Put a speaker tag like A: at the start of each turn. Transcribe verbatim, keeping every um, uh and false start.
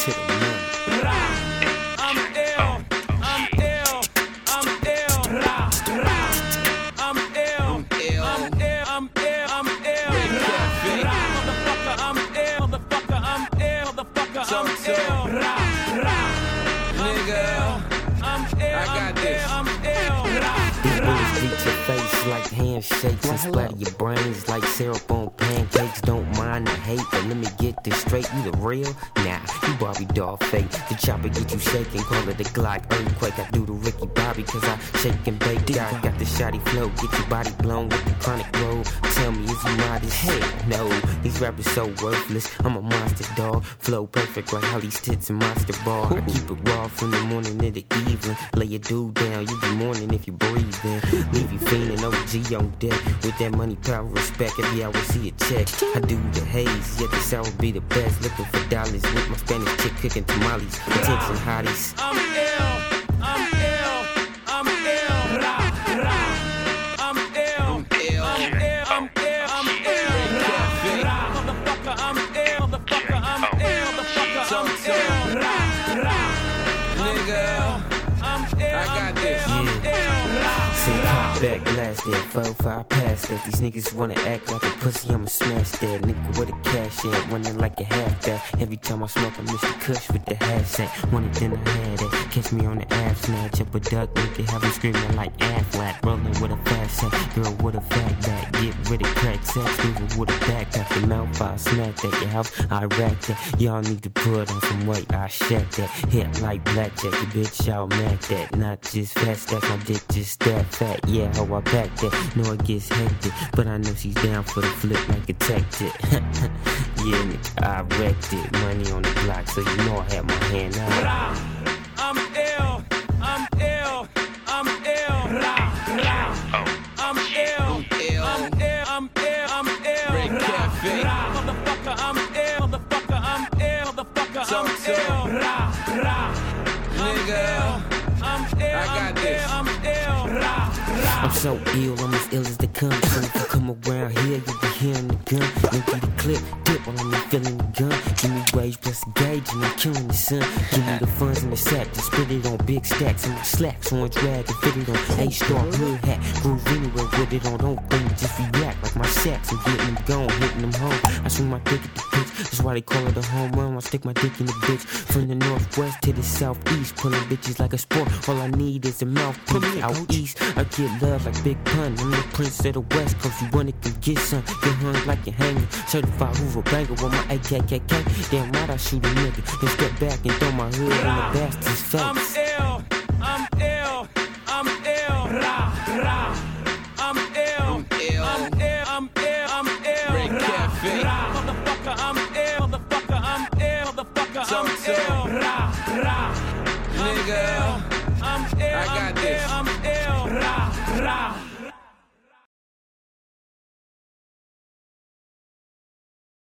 A: to the money.
B: I'm ill, I'm ill, I'm ill, I'm ill, I'm ill, I'm ill, I'm ill, I'm ill, motherfucker, I'm ill, motherfucker, I'm ill, motherfucker, I'm ill, nigga, I'm ill, I got this, I'm ill.
A: These bullets beat your face like handshakes and splatter your brains like syrup on pancakes. Don't mind the hate, but let me get this straight. You the real? Nah, you Barbie doll fake. The chopper get you shaking, call it a Glock earthquake. I do the Ricky Bobby cause I shake and bake. I got the shoddy flow, get your body blown with the chronic roll. Tell me, is you modest? Hell no, these rappers so worthless. I'm a monster dog, flow perfect like how these tits and monster ball. I keep it raw from the morning to the evening. Lay your dude down, you be mourning if you breathe in. Leave you fiending, O G on deck. With that money, power, respect, every hour see a check. I do the haze, yet the sour be the best. Looking for dollars with my Spanish chick cooking tamales. Attention hotties.
B: I'm ill, I'm ill, I'm ill, I'm ill, I'm ill, I'm ill, I'm ill, I'm ill, motherfucker, I'm ill, motherfucker, I'm ill, motherfucker, I'm ill, nigga, I'm ill, I got this, I'm ill.
A: Say pop back, blast that, four, five past that. These niggas wanna act like a pussy, I'ma smash that. Nigga with a cash at, running like a halfback. Every time I smoke, I miss the kush with the hashtag. Want it, then I had it. Catch me on the app snatch, up a duck, nigga, have him screaming like Affleck. Rolling with a fast sack, girl with a fat back. Get rid of crack sex, moving with a backpack. The mouth, I smack that. Your house, I rack that. Y'all need to put on some weight, I shack that. Hit like blackjack, the bitch, y'all mac that. Not just fat stacks, my dick just that fat. Yeah, how I back that. Know it gets hectic, but I know she's down for the flip like a tactic. Yeah, nigga, I wrecked it. Money on the block, so you know I had my hand out.
B: I'm ill, I'm ill, I'm ill, I'm ill, I'm ill, I'm ill, I'm ill, motherfucker, I'm ill, motherfucker, I'm ill, motherfucker, I'm ill, nigga, I'm ill, I got this, I'm ill.
A: I'm so ill, I'm as ill as they come. So if you come around here, you'll be hearing the gun. Empty the clip, dip while I'm feeling the gun. Give me wage plus a gauge and I'm killing the sun. Give me the funds in the sack to spit it on big stacks. And my slacks on drag and fit it on A-star hood hat. Groove anywhere with it on, don't think, just react like my sacks. I'm getting them gone, hitting them home. I swing my dick at the pitch, that's why they call it a home run. I stick my dick in the bitch. From the northwest to the southeast, pulling bitches like a sport. All I need is a mouthpiece. Out east, I get love like Big Pun. I'm the prince of the west coast, you wanna can get some. Get hung like you're hanging. Certified Hoover banger with my A K K K. Damn right I shoot a nigga. Then step back and throw my hood in the bastard's face.
B: I'm ill, I'm ill, I'm ill, I'm ill, I'm ill, I'm ill, I'm ill, I'm ill, motherfucker, I'm ill, motherfucker, I'm ill, motherfucker, I'm ill, nigga, I'm ill, I got this, I'm ill,